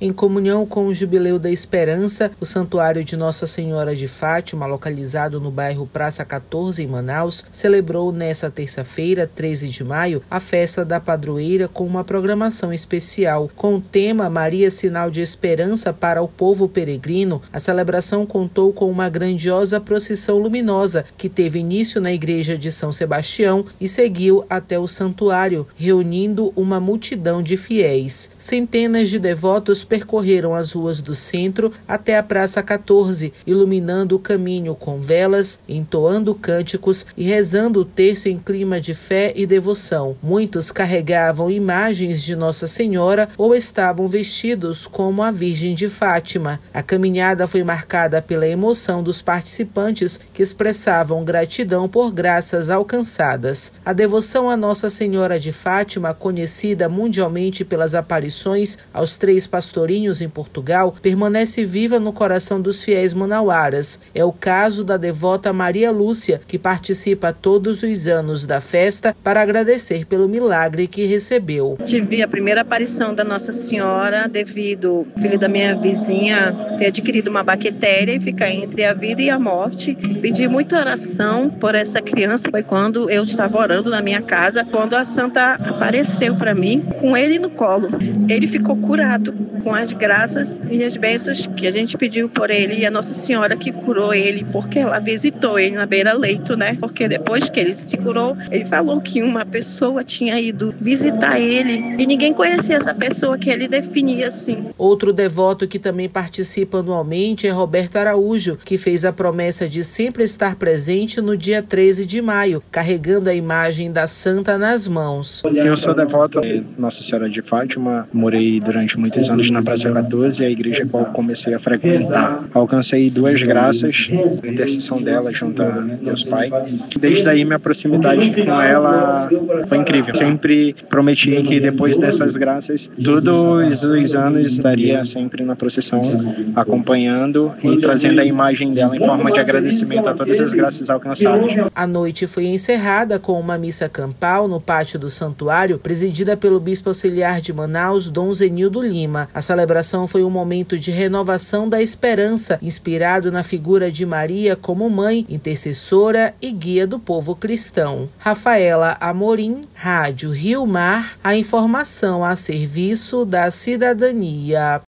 Em comunhão com o Jubileu da Esperança, o Santuário de Nossa Senhora de Fátima, localizado no bairro Praça 14, em Manaus, celebrou nesta terça-feira, 13 de maio, a festa da padroeira com uma programação especial. Com o tema Maria, sinal de esperança para o povo peregrino, a celebração contou com uma grandiosa procissão luminosa que teve início na igreja de São Sebastião e seguiu até o santuário, reunindo uma multidão de fiéis. Centenas de devotos percorreram as ruas do centro até a Praça 14, iluminando o caminho com velas, entoando cânticos e rezando o terço em clima de fé e devoção. Muitos carregavam imagens de Nossa Senhora ou estavam vestidos como a Virgem de Fátima. A caminhada foi marcada pela emoção dos participantes que expressavam gratidão por graças alcançadas. A devoção a Nossa Senhora de Fátima, conhecida mundialmente pelas aparições aos 3 pastorinhos em Portugal, permanece viva no coração dos fiéis manauaras. É o caso da devota Maria Lúcia, que participa todos os anos da festa para agradecer pelo milagre que recebeu. Tive a primeira aparição da Nossa Senhora devido ao filho da minha vizinha ter adquirido uma bactéria e ficar entre a vida e a morte. Pedi muita oração por essa criança. Foi quando eu estava orando na minha casa, quando a santa apareceu para mim com ele no colo. Ele ficou curado com as graças e as bênçãos que a gente pediu por ele, e a Nossa Senhora que curou ele, porque ela visitou ele na beira-leito, né? Porque depois que ele se curou, ele falou que uma pessoa tinha ido visitar ele e ninguém conhecia essa pessoa que ele definia assim. Outro devoto que também participa anualmente é Roberto Araújo, que fez a promessa de sempre estar presente no dia 13 de maio, carregando a imagem da santa nas mãos. Eu sou devoto de Nossa Senhora de Fátima, morei durante muitos anos na Praça 14, a igreja a qual comecei a frequentar. Alcancei 2 graças, a intercessão dela junto a Deus Pai. Desde aí minha proximidade com ela foi incrível. Sempre prometi que depois dessas graças, todos os anos estaria sempre na procissão, acompanhando e trazendo a imagem dela em forma de agradecimento a todas as graças alcançadas. A noite foi encerrada com uma missa campal no pátio do santuário, presidida pelo bispo auxiliar de Manaus, Dom Zenildo Lima. A celebração foi um momento de renovação da esperança, inspirado na figura de Maria como mãe, intercessora e guia do povo cristão. Rafaela Amorim, Rádio Rio Mar, a informação a serviço da cidadania.